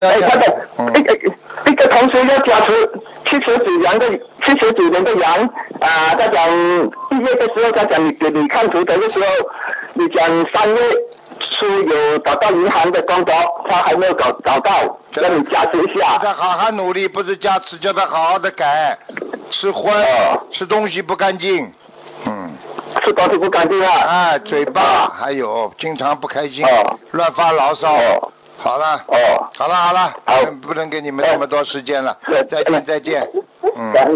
他的一个同学要加持79年的羊啊，他讲1月的时候，他讲你看图腾的时候，你讲3月初有找到银行的工作，他还没有找到，叫你加持一下。 叫他好好努力，不是加持，叫他好好的改，吃荤，吃东西不干净， 吃东西不干净啊！ 哎，嘴巴还有经常不开心，乱发牢骚。好了，好了，不能给你们那么多时间了，再见。